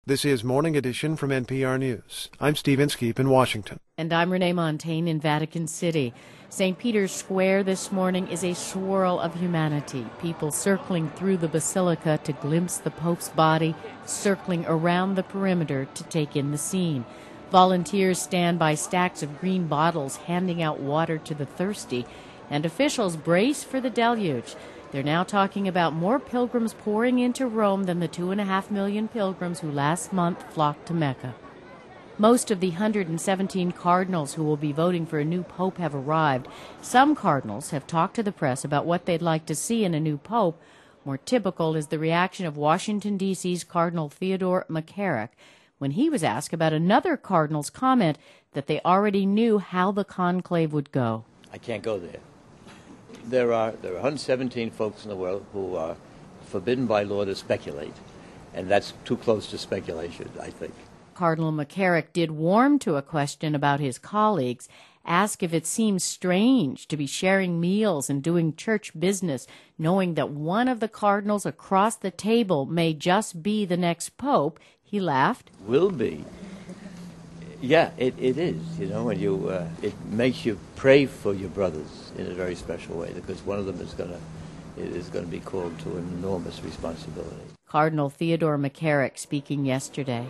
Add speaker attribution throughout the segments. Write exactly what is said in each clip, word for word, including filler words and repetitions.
Speaker 1: This is Morning Edition from N P R News. I'm Steve Inskeep in Washington.
Speaker 2: And I'm Renee Montagne in Vatican City. Saint Peter's Square this morning is a swirl of humanity. People circling through the basilica to glimpse the Pope's body, circling around the perimeter to take in the scene. Volunteers stand by stacks of green bottles handing out water to the thirsty, and officials brace for the deluge. They're now talking about more pilgrims pouring into Rome than the two and a half million pilgrims who last month flocked to Mecca. Most of the one hundred seventeen cardinals who will be voting for a new pope have arrived. Some cardinals have talked to the press about what they'd like to see in a new pope. More typical is the reaction of Washington, D C's Cardinal Theodore McCarrick when he was asked about another cardinal's comment that they already knew how the conclave would go.
Speaker 3: I can't go there. There are there are one hundred seventeen folks in the world who are forbidden by law to speculate, and that's too close to speculation, I think.
Speaker 2: Cardinal McCarrick did warm to a question about his colleagues, ask if it seems strange to be sharing meals and doing church business, knowing that one of the cardinals across the table may just be the next pope. He laughed.
Speaker 3: Will be. Yeah, it, it is, you know, and you uh, it makes you pray for your brothers in a very special way, because one of them is going to is going to be called to an enormous responsibility.
Speaker 2: Cardinal Theodore McCarrick speaking yesterday.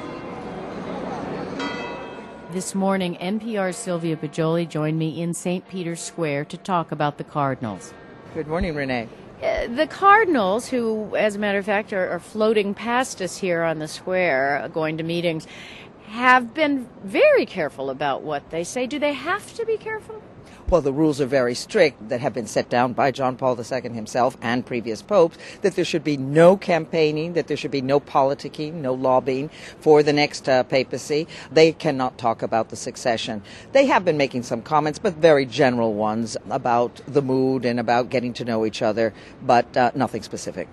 Speaker 2: This morning, N P R's Sylvia Poggioli joined me in Saint Peter's Square to talk about the Cardinals.
Speaker 4: Good morning, Renee.
Speaker 2: Uh, the Cardinals, who, as a matter of fact, are, are floating past us here on the square, uh, going to meetings, have been very careful about what they say. Do they have to be careful?
Speaker 4: Well, the rules are very strict that have been set down by John Paul the Second himself and previous popes, that there should be no campaigning, that there should be no politicking, no lobbying for the next uh, papacy. They cannot talk about the succession. They have been making some comments, but very general ones, about the mood and about getting to know each other, but uh, nothing specific.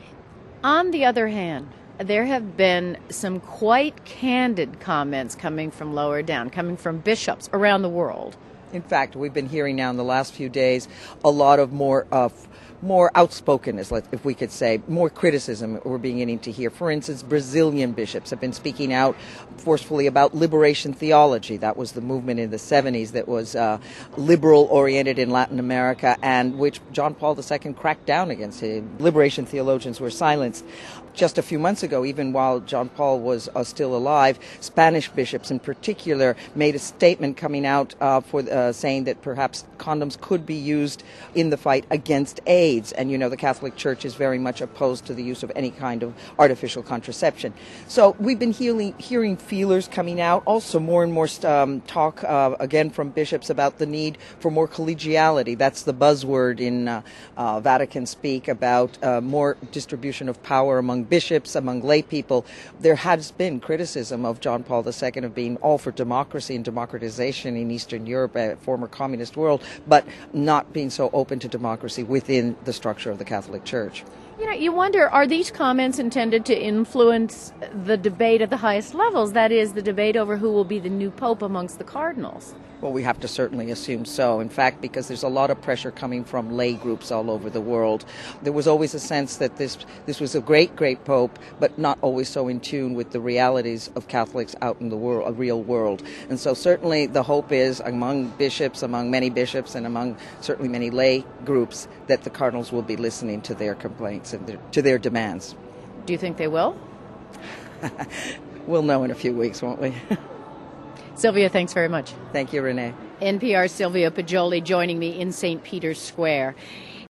Speaker 2: On the other hand, there have been some quite candid comments coming from lower down, coming from bishops around the world.
Speaker 4: In fact, we've been hearing now in the last few days a lot of more uh, more outspokenness, if we could say, more criticism we're beginning to hear. For instance, Brazilian bishops have been speaking out forcefully about liberation theology. That was the movement in the seventies that was uh, liberal-oriented in Latin America, and which John Paul the Second cracked down against. Liberation theologians were silenced. Just a few months ago, even while John Paul was uh, still alive, Spanish bishops in particular made a statement coming out uh, for uh, saying that perhaps condoms could be used in the fight against AIDS. And, you know, the Catholic Church is very much opposed to the use of any kind of artificial contraception. So we've been hearing, hearing feelers coming out, also more and more um, talk, uh, again, from bishops about the need for more collegiality. That's the buzzword in uh, uh, Vatican speak, about uh, more distribution of power among bishops, among lay people. There has been criticism of John Paul the Second of being all for democracy and democratization in Eastern Europe, a former communist world, but not being so open to democracy within the structure of the Catholic Church.
Speaker 2: You know, you wonder, are these comments intended to influence the debate at the highest levels, that is, the debate over who will be the new pope amongst the cardinals?
Speaker 4: Well, we have to certainly assume so. In fact, because there's a lot of pressure coming from lay groups all over the world. There was always a sense that this this was a great, great pope, but not always so in tune with the realities of Catholics out in the world, a real world. And so certainly the hope is among bishops, among many bishops, and among certainly many lay groups, that the cardinals will be listening to their complaints and their, to their demands.
Speaker 2: Do you think they will?
Speaker 4: We'll know in a few weeks, won't we?
Speaker 2: Sylvia, thanks very much.
Speaker 4: Thank you, Renee.
Speaker 2: N P R's Sylvia Poggioli joining me in Saint Peter's Square.